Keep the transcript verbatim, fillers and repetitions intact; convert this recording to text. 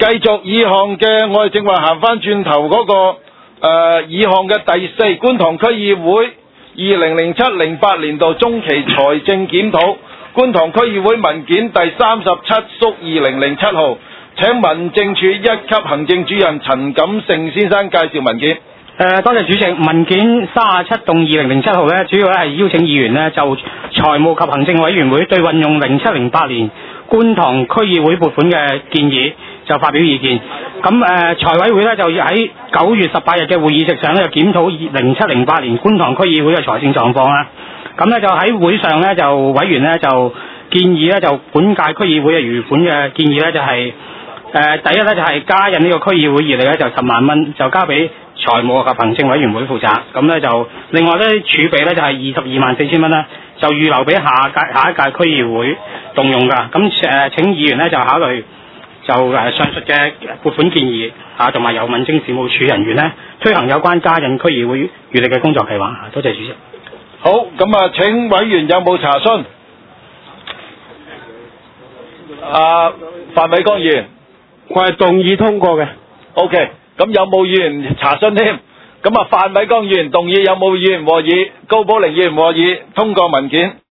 繼續議項嘅，我哋正話行翻轉頭嗰、那個誒議項嘅第四，觀塘區議會二零零七零八年度中期財政檢討，觀塘區議會文件第三十七肅二零零七號，請民政處一級行政主任陳錦盛先生介紹文件。 誒、呃，多謝主席。文件三十七動二零零七號咧，主要咧係邀請議員咧就財務及行政委員會對運用零七零八年觀塘區議會撥款嘅建議就發表意見。咁誒，財、呃、委會咧就喺九月十八日嘅會議席上咧就檢討零七零八年觀塘區議會嘅財政狀況啦。咁咧就喺會上咧就委員咧就建議咧就本屆區議會嘅餘款嘅建議咧就係、是、誒、呃、第一咧就係加印呢個區議會議例咧就十萬蚊，就交俾財務及行政委員會負責。咁咧就另外咧儲備咧就係二十二萬四千蚊啦，就預留俾下屆下一屆區議會動用㗎。咁誒、呃、請議員咧就考慮就誒上述嘅撥款建議啊，同埋由民政事務處人員咧推行有關加印區議會預例嘅工作計劃。多謝主席。 好，咁啊，請委員有冇查詢？啊，范偉光議員， 我係動議通過嘅。 OK，咁有冇議員查詢添？咁啊，范偉光議員動議，有冇議員和議？高寶玲議員和議通過文件。